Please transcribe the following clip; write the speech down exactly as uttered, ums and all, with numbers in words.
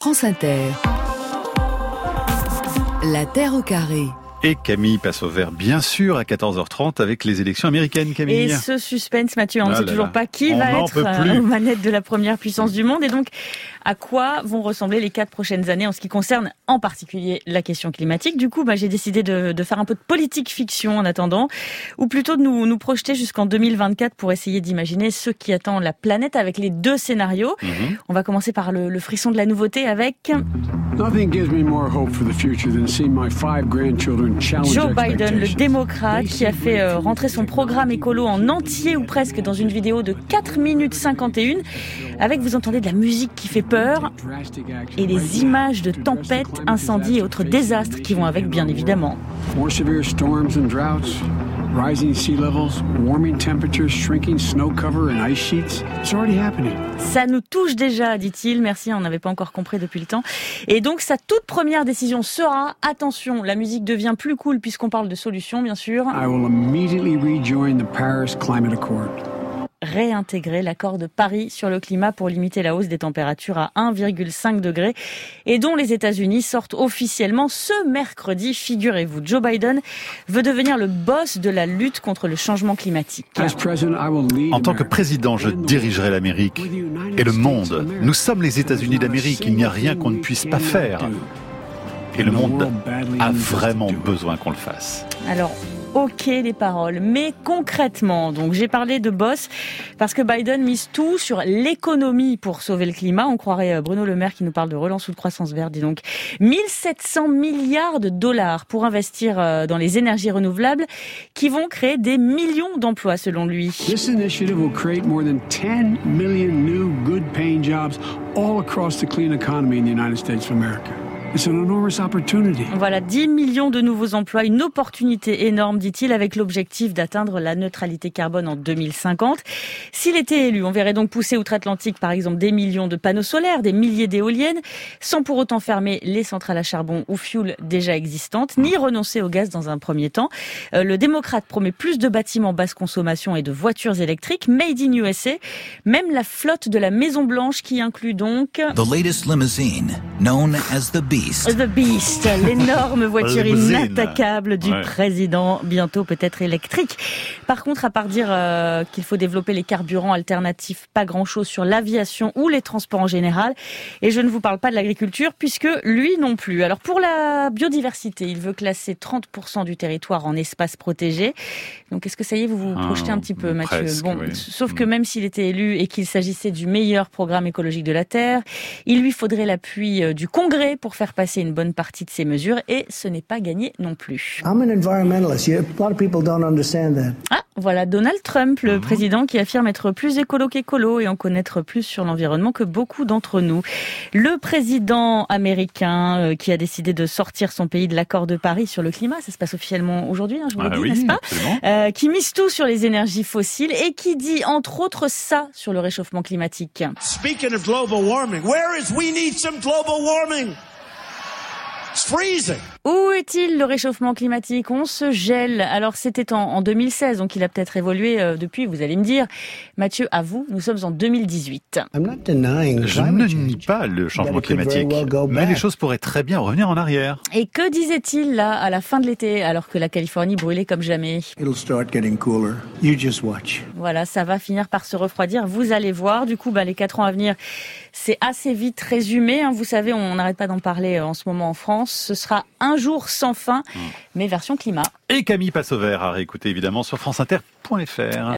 France Inter. La Terre au carré. Et Camille passe au vert, bien sûr, à quatorze heures trente avec les élections américaines, Camille. Et ce suspense, Mathieu, on ne ah sait là toujours là. pas qui on va être euh, aux manettes de la première puissance du monde. Et donc, à quoi vont ressembler les quatre prochaines années en ce qui concerne en particulier la question climatique. Du coup, bah, j'ai décidé de, de faire un peu de politique fiction en attendant, ou plutôt de nous, nous projeter jusqu'en deux mille vingt-quatre pour essayer d'imaginer ce qui attend la planète avec les deux scénarios. Mm-hmm. On va commencer par le, le frisson de la nouveauté avec Joe Biden, le démocrate, qui a fait euh, rentrer son programme écolo en entier ou presque dans une vidéo de quatre minutes cinquante et une, avec, vous entendez, de la musique qui fait peur et des images de tempêtes, incendies et autres désastres qui vont avec, bien évidemment. Rising sea levels, warming temperatures, shrinking snow cover and ice sheets. It's already happening. Ça nous touche déjà, dit-il. Merci, on n'avait pas encore compris depuis le temps. Et donc, sa toute première décision sera, attention, la musique devient plus cool puisqu'on parle de solutions, bien sûr. I will immediately rejoin the Paris Climate Accord. Réintégrer l'accord de Paris sur le climat pour limiter la hausse des températures à un virgule cinq degré et dont les États-Unis sortent officiellement ce mercredi. Figurez-vous, Joe Biden veut devenir le boss de la lutte contre le changement climatique. En tant que président, je dirigerai l'Amérique et le monde. Nous sommes les États-Unis d'Amérique. Il n'y a rien qu'on ne puisse pas faire. Et le monde a vraiment besoin qu'on le fasse. Alors, ok les paroles, mais concrètement, donc j'ai parlé de boss parce que Biden mise tout sur l'économie pour sauver le climat. On croirait Bruno Le Maire qui nous parle de relance ou de croissance verte, dis donc. mille sept cents milliards de dollars pour investir dans les énergies renouvelables qui vont créer des millions d'emplois selon lui. This initiative will create more than ten million new good paying jobs all across the clean economy in the United States of America. It's an enormous opportunity. Voilà, dix millions de nouveaux emplois, une opportunité énorme, dit-il, avec l'objectif d'atteindre la neutralité carbone en deux mille cinquante. S'il était élu, on verrait donc pousser outre-Atlantique, par exemple, des millions de panneaux solaires, des milliers d'éoliennes, sans pour autant fermer les centrales à charbon ou fioul déjà existantes, ni renoncer au gaz dans un premier temps. Euh, le démocrate promet plus de bâtiments basse consommation et de voitures électriques, made in U S A, même la flotte de la Maison-Blanche qui inclut donc... The latest limousine, known as the Beast. The Beast, l'énorme voiture inattaquable du ouais. président, bientôt peut-être électrique. Par contre, à part dire euh, qu'il faut développer les carburants alternatifs, pas grand-chose sur l'aviation ou les transports en général. Et je ne vous parle pas de l'agriculture, puisque lui non plus. Alors pour la biodiversité, il veut classer trente pour cent du territoire en espace protégé. Donc est-ce que ça y est, vous vous ah, projetez un petit peu, Mathieu? Presque, Bon, oui. Sauf que même s'il était élu et qu'il s'agissait du meilleur programme écologique de la Terre, il lui faudrait l'appui du Congrès pour faire passer une bonne partie de ces mesures et ce n'est pas gagné non plus. I'm an environmentalist. A lot of people don't understand that. Ah, voilà Donald Trump, le mmh. président qui affirme être plus écolo qu'écolo et en connaître plus sur l'environnement que beaucoup d'entre nous. Le président américain euh, qui a décidé de sortir son pays de l'accord de Paris sur le climat, ça se passe officiellement aujourd'hui, hein, je vous ah le dis, oui, n'est-ce pas euh, qui mise tout sur les énergies fossiles et qui dit entre autres ça sur le réchauffement climatique. Speaking of global warming, where is we need some global warming? It's freezing. Où est-il le réchauffement climatique? On se gèle. Alors c'était en, en deux mille seize, donc il a peut-être évolué euh, depuis, vous allez me dire. Mathieu, à vous, nous sommes en deux mille dix-huit. Je ne nie pas le changement climatique, mais les choses pourraient très bien revenir en arrière. Et que disait-il là, à la fin de l'été, alors que la Californie brûlait comme jamais? It'll start getting cooler. You just watch. Voilà, ça va finir par se refroidir, vous allez voir. Du coup, bah, les quatre ans à venir, c'est assez vite résumé. Hein. Vous savez, on n'arrête pas d'en parler en ce moment en France. Ce sera un jour sans fin, mmh. mais version climat. Et Camille passe au vert à réécouter évidemment sur franceinter point f r.